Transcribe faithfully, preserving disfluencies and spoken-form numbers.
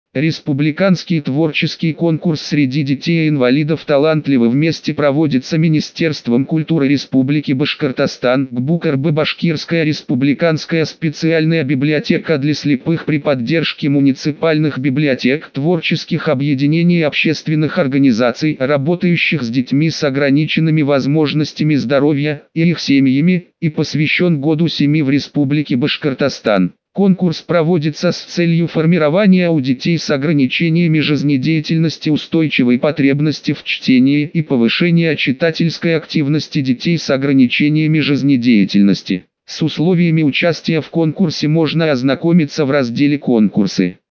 Республиканский творческий конкурс среди детей-инвалидов талантливо вместе проводится Министерством культуры Республики Башкортостан, ГБУКРБ Башкирская республиканская специальная библиотека для слепых при поддержке муниципальных библиотек, творческих объединений и общественных организаций, работающих с детьми с ограниченными возможностями здоровья и их семьями, и посвящен Году семьи в Республике Башкортостан. Конкурс проводится с целью формирования у детей с ограничениями жизнедеятельности устойчивой потребности в чтении и повышения читательской активности детей с ограничениями жизнедеятельности. С условиями участия в конкурсе можно ознакомиться в разделе «Конкурсы».